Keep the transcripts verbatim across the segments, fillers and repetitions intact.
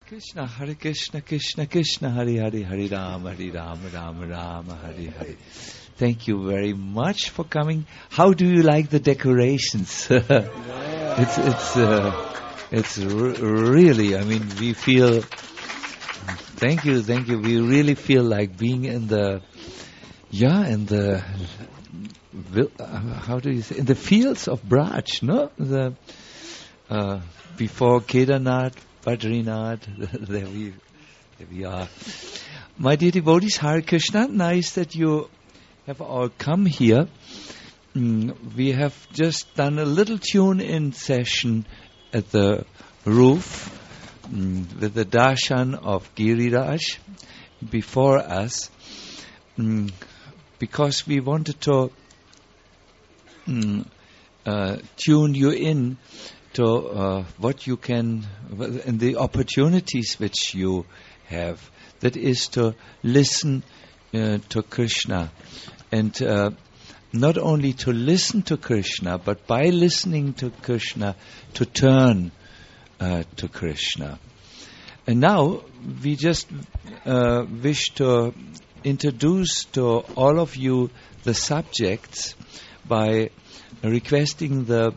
Krishna, Hare Krishna, Krishna Krishna, Hare Hare, Hare Rama, Hare Rama, Rama Rama, Hare Hare. Thank you very much for coming. How do you like the decorations? Yeah. It's it's uh, it's r- really. I mean, we feel. Thank you, thank you. We really feel like being in the, yeah, in the. vil- uh, How do you say? In the fields of Braj, no? The uh, before Kedarnath, Badrinath. There we, there we are. My dear devotees, Hare Krishna. Nice that you have all come here. Mm, we have just done a little tune-in session at the roof mm, with the darshan of Giriraj before us, mm, because we wanted to mm, uh, tune you in to uh, what you can, and the opportunities which you have. That is to listen uh, to Krishna. And uh, not only to listen to Krishna, but by listening to Krishna, to turn uh, to Krishna. And now we just uh, wish to introduce to all of you the subjects by requesting the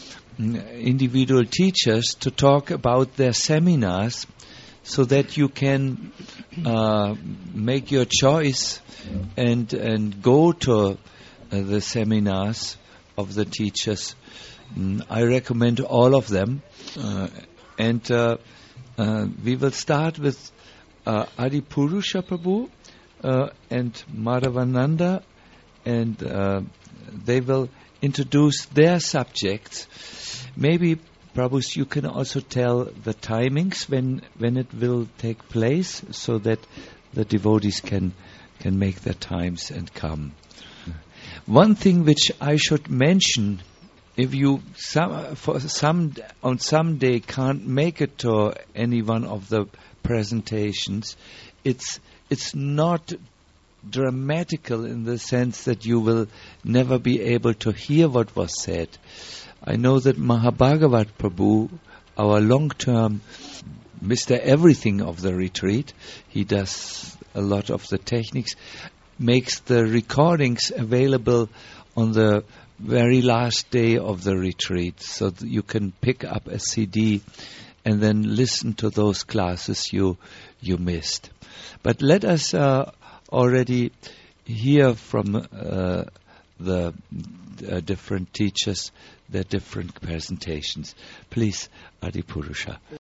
mm, individual teachers to talk about their seminars, so that you can uh, make your choice and and go to uh, the seminars of the teachers. Mm, I recommend all of them, uh, and uh, uh, we will start with uh, Adipurusha Prabhu uh, and Madhavananda, and uh, they will introduce their subjects. Maybe Prabhus, you can also tell the timings when when it will take place, so that the devotees can can make their times and come. One thing which I should mention, if you some for some on some day can't make it to any one of the presentations, it's it's not dramatical in the sense that you will never be able to hear what was said. I know that Mahabhagavat Prabhu, our long-term Mister Everything of the retreat, he does a lot of the techniques, makes the recordings available on the very last day of the retreat, so that you can pick up a C D and then listen to those classes you you missed. But let us uh, already hear from uh, the uh, different teachers their different presentations. Please, Adipurusha.